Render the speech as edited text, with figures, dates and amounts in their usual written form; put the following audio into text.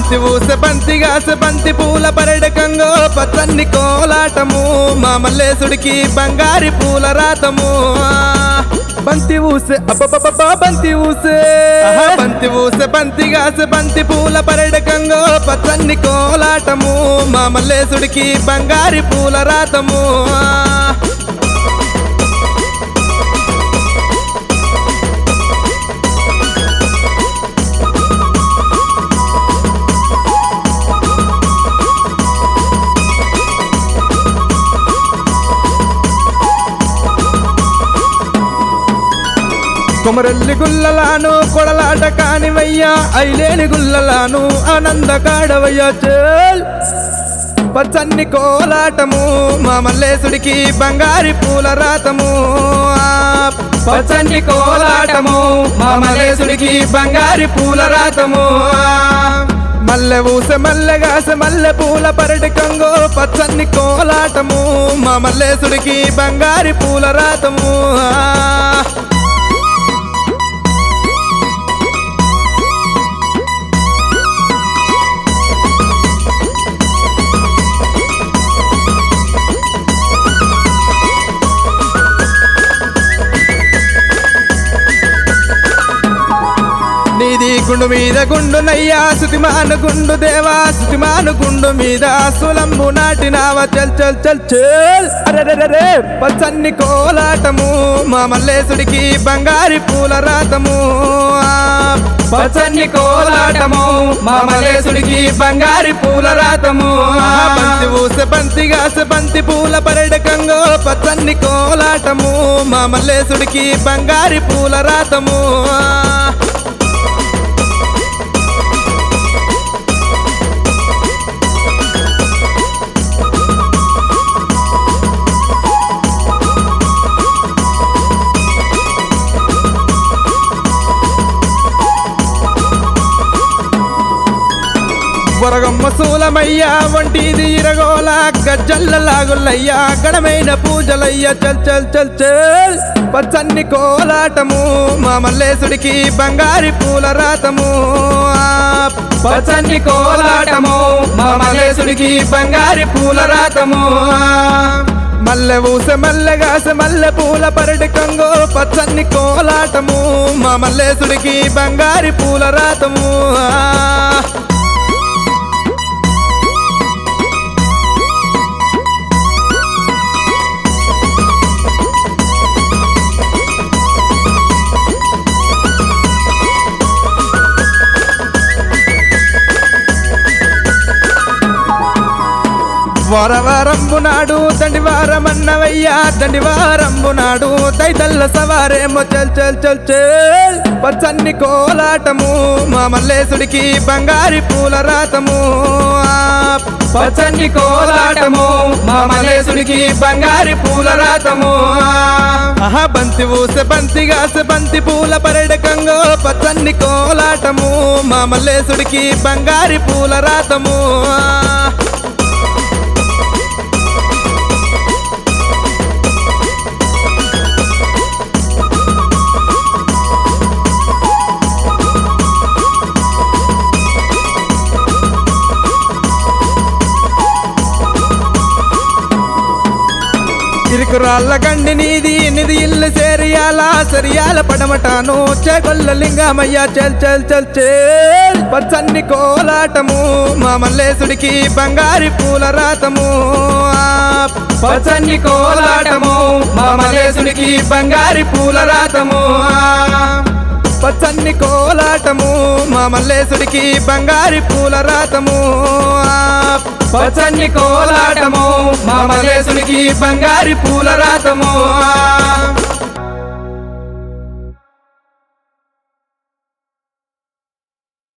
బంతి ఊసె బంతిగాసె బంతి పూల పరడకంగో పచ్చన్ని కోలాటము మా మల్లేశుడికి బంగారి పూల రాతము బంతి ఊసె అబ్బబ్బబ్బా బంతి ఊసే బంతి ఊసె బంతిగాసె బంతి పూల పరడకంగో పచ్చన్ని కోలాటము మా మల్లేశుడికి బంగారి పూల రాతము కొమరల్లి గుల్లలాను కొడలాట కానివయ్యా ఐలేని గుల్లలాను ఆనంద కాడవయ్యా చేల్ పచ్చన్ని కోలాటము మా మల్లేశుడికి బంగారి పూల రాతము పచ్చన్ని కోలాటము మా మల్లేశుడికి బంగారి పూల రాతము మల్లె ఊసె మల్లెగాసె మల్లె పూల పరటికంగో పచ్చన్ని కోలాటము మా మల్లేశుడికి బంగారి పూల రాతము నీది గుండు మీద గుండు నయ్యా సుతిమాను గుండు దేవా సుతిమాను గుండు మీద సులంబు నాటినావా చల్ చల్ చల్ చల్ అరెరెరే పచ్చన్ని కోలాటము మా మల్లేశుడికి బంగారి పూల రాతము పచ్చన్ని కోలాటము మా మల్లేశుడికి బంగారి పూల రాతము బంతి ఊసె బంతిగాసె బంతి పూల పరడకంగో పచ్చన్ని కోలాటము మా మల్లేశుడికి బంగారి పూల రాతము వరగమ్మ సూలమయ్యా వంటిది ఇరగోల గజ్జల్ల లాగులయ్యా గడమైన పూజలయ్యా చల్ చల్ చల్ చల్ పచ్చన్ని కోలాటము మా మల్లేశుడికి బంగారి పూల రాతము పచ్చన్ని కోలాటము మా మల్లేశుడికి బంగారి పూల రాతము మల్లె ఊసె మల్లెగాసె మల్లె పూల పరటికంగో పచ్చన్ని కోలాటము మా మల్లేశుడికి బంగారి పూల రాతము వారవారంబు నాడు దండివారమన్నవయ్యా దండివారంబు నాడు దైదల్ల సవారేమో చల్ చల్ చల్ చల్ పచ్చన్ని కోలాటము మా మల్లేశుడికి బంగారి పూల రాతము పచ్చన్ని కోలాటము మా మల్లేశుడికి బంగారి పూల రాతము బంతి ఊసె బంతిగాసె బంతి పూల పరడకంగో పచ్చన్ని కోలాటము మా మల్లేశుడికి బంగారి పూల రాతము ఇరుకురాళ్ళ గండి నీది నిధి ఇల్లు సేరియాల సరియాల పడమటాను చేకొల్ల లింగమయ్యా చల్ చల్ చల్ చల్ పచ్చన్ని కోలాటము మా మల్లేశుడికి బంగారి పూల రాతము పచ్చన్ని కోలాటము మా మల్లేశుడికి బంగారి పూల రాతము పచ్చన్ని కోలాటము మా మల్లేశుడికి బంగారి పూల రాతము పచ్చన్ని కోలాటము మా మల్లేశుడికి బంగారి పూల రాతము